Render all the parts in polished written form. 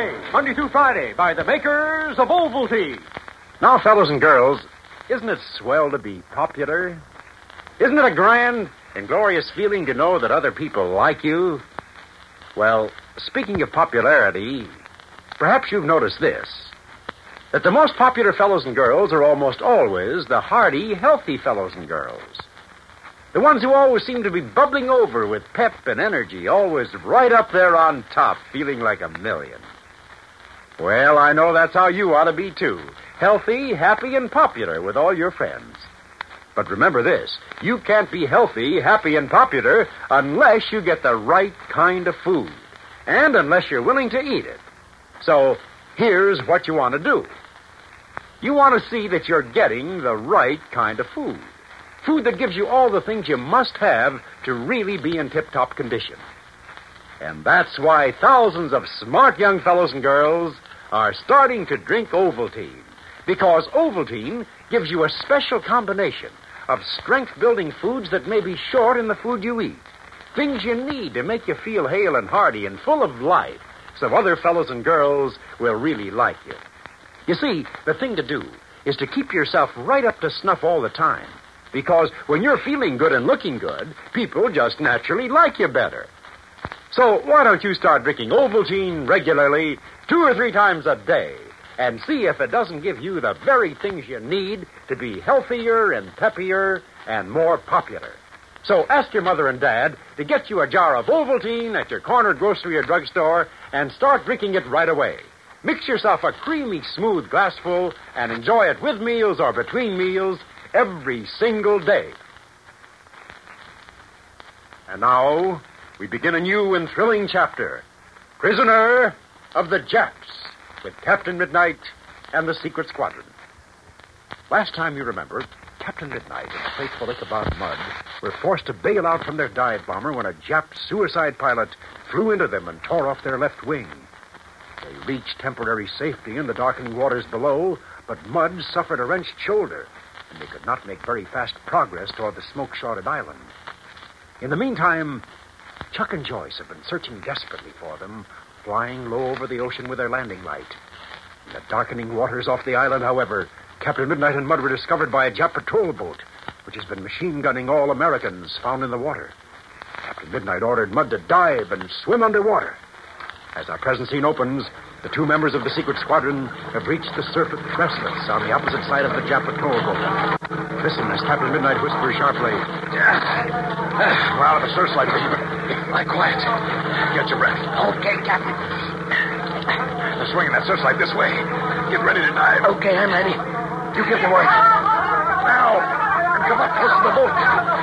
Day, Monday through Friday, by the makers of Ovaltine. Now, fellows and girls, isn't it swell to be popular? Isn't it a grand and glorious feeling to know that other people like you? Well, speaking of popularity, perhaps you've noticed this, that the most popular fellows and girls are almost always the hearty, healthy fellows and girls. The ones who always seem to be bubbling over with pep and energy, always right up there on top, feeling like a million. Well, I know that's how you ought to be, too. Healthy, happy, and popular with all your friends. But remember this, you can't be healthy, happy, and popular unless you get the right kind of food, and unless you're willing to eat it. So, here's what you want to do. You want to see that you're getting the right kind of food. Food that gives you all the things you must have to really be in tip-top condition. And that's why thousands of smart young fellows and girls are starting to drink Ovaltine. Because Ovaltine gives you a special combination of strength-building foods that may be short in the food you eat. Things you need to make you feel hale and hearty and full of life, so other fellows and girls will really like you. You see, the thing to do is to keep yourself right up to snuff all the time. Because when you're feeling good and looking good, people just naturally like you better. So why don't you start drinking Ovaltine regularly 2 or 3 times a day and see if it doesn't give you the very things you need to be healthier and peppier and more popular. So ask your mother and dad to get you a jar of Ovaltine at your corner grocery or drugstore and start drinking it right away. Mix yourself a creamy, smooth glassful and enjoy it with meals or between meals every single day. And now, we begin a new and thrilling chapter. Prisoner of the Japs, with Captain Midnight and the Secret Squadron. Last time, you remember, Captain Midnight and the faithful Ichabod Mudd were forced to bail out from their dive bomber when a Jap suicide pilot flew into them and tore off their left wing. They reached temporary safety in the darkening waters below, but Mudd suffered a wrenched shoulder, and they could not make very fast progress toward the smoke-shrouded island. In the meantime, Chuck and Joyce have been searching desperately for them, flying low over the ocean with their landing light. In the darkening waters off the island, however, Captain Midnight and Mudd were discovered by a Jap patrol boat, which has been machine-gunning all Americans found in the water. Captain Midnight ordered Mudd to dive and swim underwater. As our present scene opens, the 2 members of the Secret Squadron have reached the surface restless on the opposite side of the Jap patrol boat. Listen as Captain Midnight whispers sharply. We're out of the searchlight, Benjamin. Lie quiet. Get your breath. Okay, Captain. They're swinging that searchlight this way. Get ready to dive. Okay, I'm ready. You give the word. Now, come up close to the boat.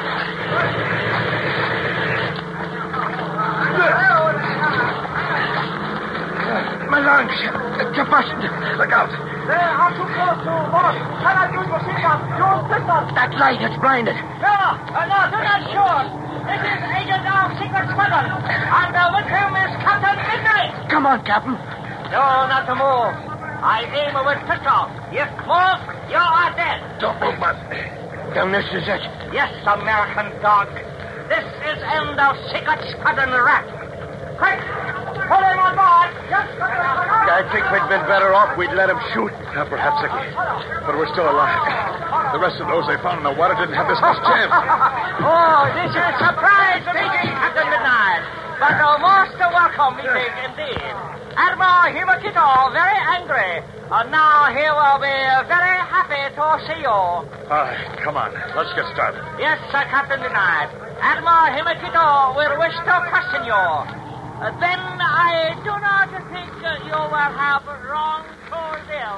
My lungs. Kapust. Look out. They are too close to boat. Cannot use machine gun. Use pistol. That light has blinded. No, do not shoot. This is Agent of Secret Squadron. And with him is Captain Midnight. Come on, Captain. No, not to move. I aim with pistol. If move, you are dead. Don't move, Mudd. Then this is it. Yes, American dog. This is end of Secret Squadron rat. Quick, put him on board. I think we'd been better off we'd let him shoot. Perhaps, Icky. But we're still alive. The rest of those they found in the water didn't have this much chance. Oh, this is a surprise meeting, Captain Midnight. But most welcome meeting indeed. Admiral Himakito, very angry. Now he will be very happy to see you. Come on. Let's get started. Yes, Captain Midnight. Admiral Himakito will wish to question you. Then I do not think you will have wrong to live.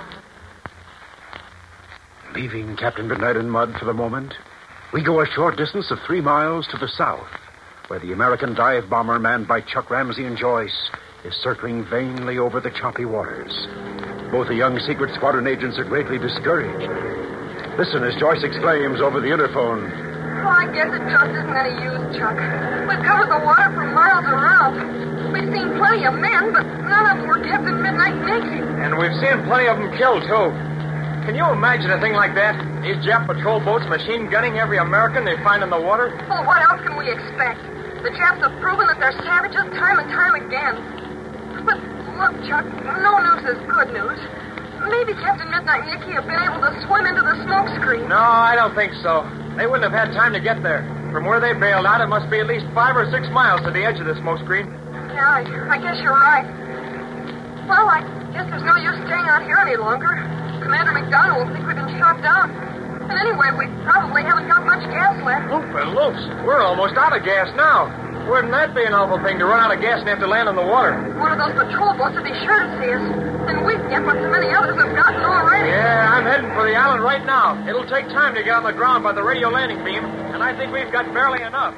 Leaving Captain Midnight and Mudd for the moment, we go a short distance of 3 miles to the south, where the American dive bomber manned by Chuck Ramsey and Joyce is circling vainly over the choppy waters. Both the young Secret Squadron agents are greatly discouraged. Listen as Joyce exclaims over the interphone. Oh, I guess it just isn't any use, Chuck. We've covered the water for miles around. We've seen plenty of men, but none of them were Captain Midnight Nixie. And we've seen plenty of them killed, too. Can you imagine a thing like that? These Jap patrol boats machine gunning every American they find in the water? Well, what else can we expect? The Japs have proven that they're savages time and time again. But Look, Chuck, no news is good news. Maybe Captain Midnight and Nicky have been able to swim into the smoke screen. No, I don't think so. They wouldn't have had time to get there. From where they bailed out, it must be at least 5 or 6 miles to the edge of the smoke screen. Yeah, I guess you're right. Well, I guess there's no use staying out here any longer. Commander McDonald will think we've been shot down. And anyway, we probably haven't got much gas left. Look, and looks. We're almost out of gas now. Wouldn't that be an awful thing to run out of gas and have to land on the water? One of those patrol boats would be sure to see us. And we can get what so many others have gotten already. Yeah, I'm heading for the island right now. It'll take time to get on the ground by the radio landing beam, and I think we've got barely enough.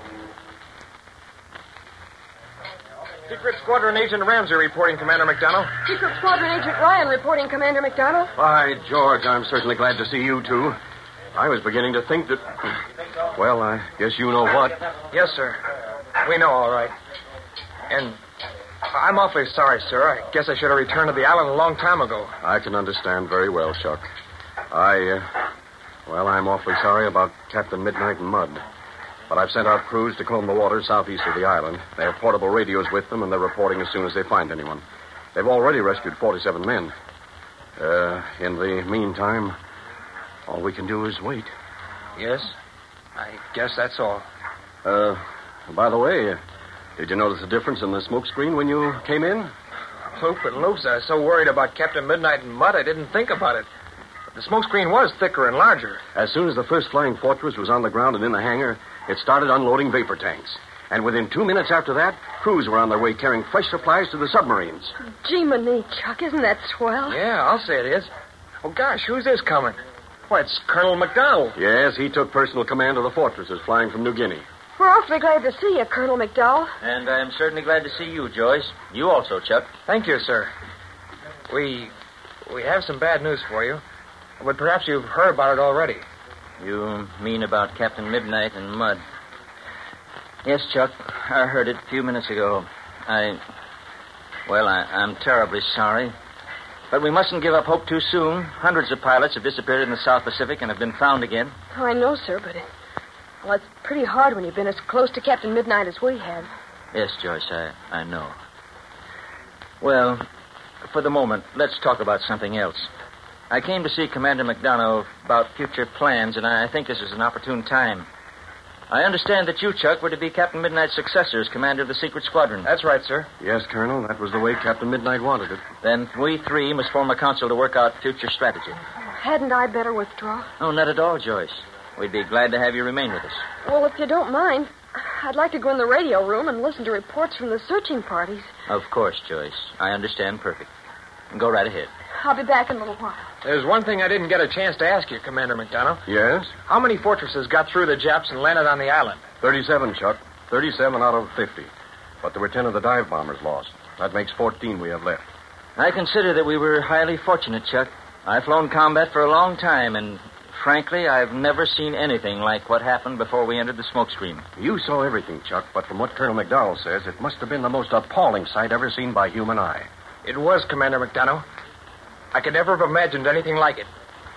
Secret Squadron Agent Ramsey reporting, Commander McDonald. Secret Squadron Agent Ryan reporting, Commander McDonald. By George, I'm certainly glad to see you, too. I was beginning to think that... Well, I guess you know what. Yes, sir. We know, all right. And I'm awfully sorry, sir. I guess I should have returned to the island a long time ago. I can understand very well, Chuck. I'm awfully sorry about Captain Midnight and Mud. But I've sent out crews to comb the waters southeast of the island. They have portable radios with them, and they're reporting as soon as they find anyone. They've already rescued 47 men. In the meantime, all we can do is wait. Yes? I guess that's all. By the way, did you notice the difference in the smoke screen when you came in? Loop and loops, I was so worried about Captain Midnight and Mud, I didn't think about it. But the smoke screen was thicker and larger. As soon as the first flying fortress was on the ground and in the hangar, it started unloading vapor tanks. And within 2 minutes after that, crews were on their way carrying fresh supplies to the submarines. Gee, Minnie, Chuck, isn't that swell? Yeah, I'll say it is. Oh, gosh, who's this coming? Why, it's Colonel McDonald. Yes, he took personal command of the fortresses flying from New Guinea. We're awfully glad to see you, Colonel McDowell. And I'm certainly glad to see you, Joyce. You also, Chuck. Thank you, sir. We have some bad news for you. But perhaps you've heard about it already. You mean about Captain Midnight and Mud? Yes, Chuck. I heard it a few minutes ago. I'm terribly sorry. But we mustn't give up hope too soon. Hundreds of pilots have disappeared in the South Pacific and have been found again. Oh, I know, sir, but it's pretty hard when you've been as close to Captain Midnight as we have. Yes, Joyce, I know. Well, for the moment, let's talk about something else. I came to see Commander McDonough about future plans, and I think this is an opportune time. I understand that you, Chuck, were to be Captain Midnight's successor as commander of the Secret Squadron. That's right, sir. Yes, Colonel, that was the way Captain Midnight wanted it. Then we three must form a council to work out future strategy. Hadn't I better withdraw? Oh, not at all, Joyce. We'd be glad to have you remain with us. Well, if you don't mind, I'd like to go in the radio room and listen to reports from the searching parties. Of course, Joyce. I understand perfect. Go right ahead. I'll be back in a little while. There's one thing I didn't get a chance to ask you, Commander McDonough. Yes? How many fortresses got through the Japs and landed on the island? 37, Chuck. 37 out of 50. But there were 10 of the dive bombers lost. That makes 14 we have left. I consider that we were highly fortunate, Chuck. I've flown combat for a long time, and frankly, I've never seen anything like what happened before we entered the smoke screen. You saw everything, Chuck, but from what Colonel McDowell says, it must have been the most appalling sight ever seen by human eye. It was, Commander McDonough. I could never have imagined anything like it.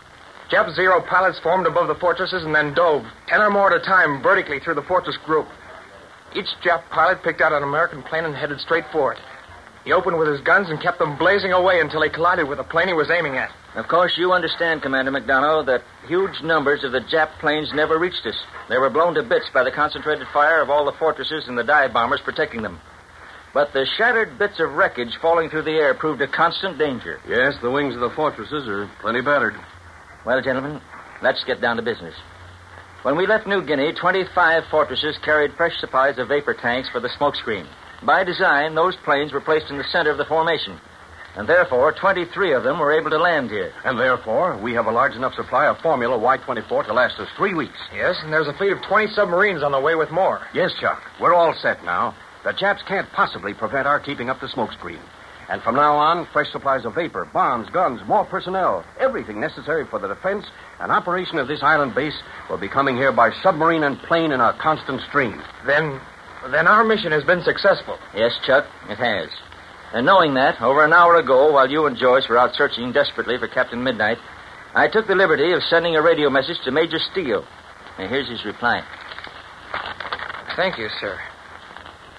Jap Zero pilots formed above the fortresses and then dove, 10 or more at a time, vertically through the fortress group. Each Jap pilot picked out an American plane and headed straight for it. He opened with his guns and kept them blazing away until he collided with the plane he was aiming at. Of course, you understand, Commander McDonough, that huge numbers of the Jap planes never reached us. They were blown to bits by the concentrated fire of all the fortresses and the dive bombers protecting them. But the shattered bits of wreckage falling through the air proved a constant danger. Yes, the wings of the fortresses are plenty battered. Well, gentlemen, let's get down to business. When we left New Guinea, 25 fortresses carried fresh supplies of vapor tanks for the smoke screen. By design, those planes were placed in the center of the formation. And therefore, 23 of them were able to land here. And therefore, we have a large enough supply of Formula Y-24 to last us 3 weeks. Yes, and there's a fleet of 20 submarines on the way with more. Yes, Chuck. We're all set now. The Japs can't possibly prevent our keeping up the smoke screen. And from now on, fresh supplies of vapor, bombs, guns, more personnel, everything necessary for the defense and operation of this island base will be coming here by submarine and plane in a constant stream. Then our mission has been successful. Yes, Chuck, it has. And knowing that, over an hour ago, while you and Joyce were out searching desperately for Captain Midnight, I took the liberty of sending a radio message to Major Steele. And here's his reply. Thank you, sir.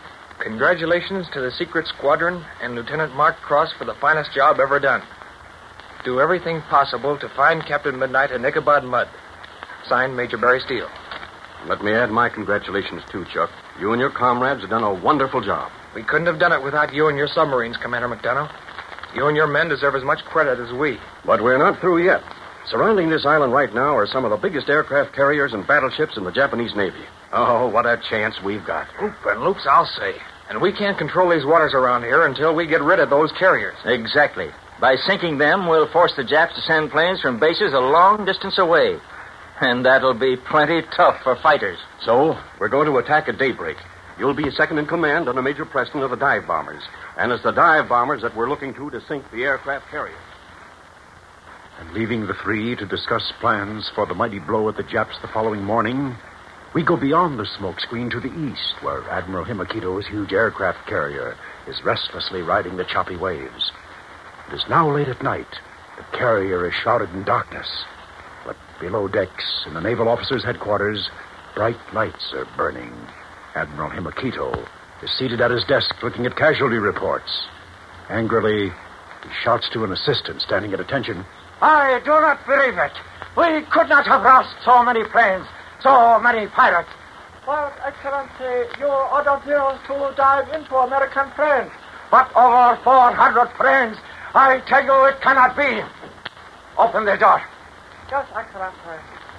Congratulations to the Secret Squadron and Lieutenant Mark Cross for the finest job ever done. Do everything possible to find Captain Midnight and Ichabod Mudd. Signed, Major Barry Steele. Let me add my congratulations, too, Chuck. You and your comrades have done a wonderful job. We couldn't have done it without you and your submarines, Commander McDonough. You and your men deserve as much credit as we. But we're not through yet. Surrounding this island right now are some of the biggest aircraft carriers and battleships in the Japanese Navy. Oh, what a chance we've got. Oop and loops, I'll say. And we can't control these waters around here until we get rid of those carriers. Exactly. By sinking them, we'll force the Japs to send planes from bases a long distance away. And that'll be plenty tough for fighters. So, we're going to attack at daybreak. You'll be second in command under Major Preston of the dive bombers. And it's the dive bombers that we're looking to sink the aircraft carrier. And leaving the three to discuss plans for the mighty blow at the Japs the following morning, we go beyond the smoke screen to the east, where Admiral Himakito's huge aircraft carrier is restlessly riding the choppy waves. It is now late at night. The carrier is shrouded in darkness. But below decks, in the naval officers' headquarters, bright lights are burning. Admiral Himakito is seated at his desk looking at casualty reports. Angrily, he shouts to an assistant standing at attention. I do not believe it. We could not have lost so many planes, so many pirates. But, Excellency, you ordered us to dive into American planes. But over 400 planes, I tell you it cannot be. Open the door. Yes, Excellency.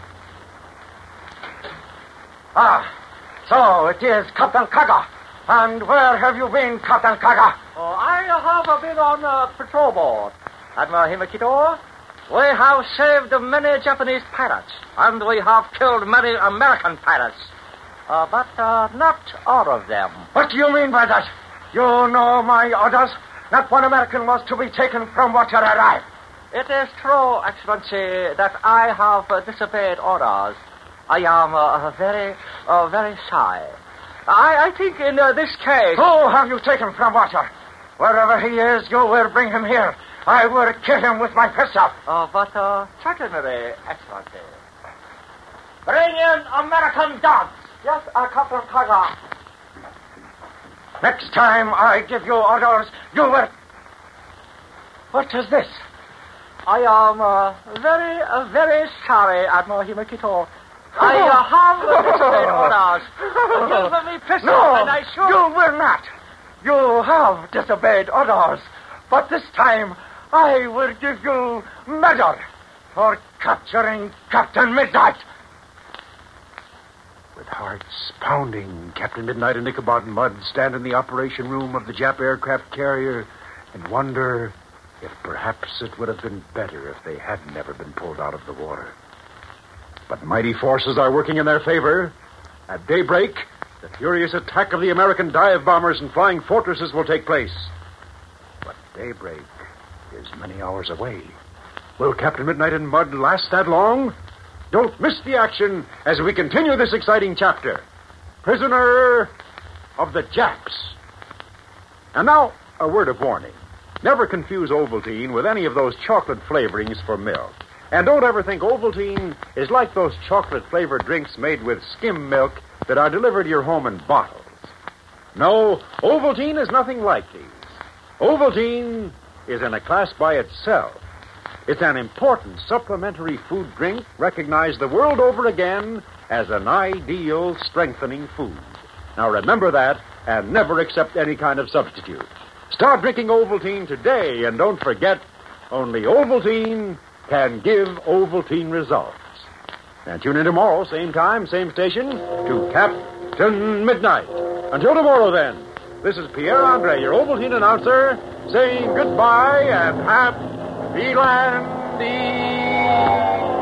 So it is Captain Kaga. And where have you been, Captain Kaga? Oh, I have been on patrol board. Admiral Himakito, we have saved many Japanese pirates, and we have killed many American pirates. But not all of them. What do you mean by that? You know my orders. Not one American was to be taken from water alive. It is true, Excellency, that I have disobeyed orders. I am very sorry. I think in this case... Who have you taken from water? Wherever he is, you will bring him here. I will kill him with my pistol. But certainly, Excellency. Bring in American dogs. Yes, Captain Kaga. Next time I give you orders, you will... What is this? I am very sorry, Admiral Himakito. I have disobeyed orders. Give me pistol, and I shoot. You will not. You have disobeyed orders. But this time, I will give you medal for capturing Captain Midnight. With hearts pounding, Captain Midnight and Ichabod Mudd stand in the operation room of the Jap aircraft carrier and wonder if perhaps it would have been better if they had never been pulled out of the water. But mighty forces are working in their favor. At daybreak, the furious attack of the American dive bombers and flying fortresses will take place. But daybreak is many hours away. Will Captain Midnight and Mudd last that long? Don't miss the action as we continue this exciting chapter. Prisoner of the Japs. And now, a word of warning. Never confuse Ovaltine with any of those chocolate flavorings for milk. And don't ever think Ovaltine is like those chocolate-flavored drinks made with skim milk that are delivered to your home in bottles. No, Ovaltine is nothing like these. Ovaltine is in a class by itself. It's an important supplementary food drink recognized the world over again as an ideal strengthening food. Now remember that and never accept any kind of substitute. Start drinking Ovaltine today, and don't forget, only Ovaltine can give Ovaltine results. And tune in tomorrow, same time, same station, to Captain Midnight. Until tomorrow, then, this is Pierre Andre, your Ovaltine announcer, saying goodbye and happy landing.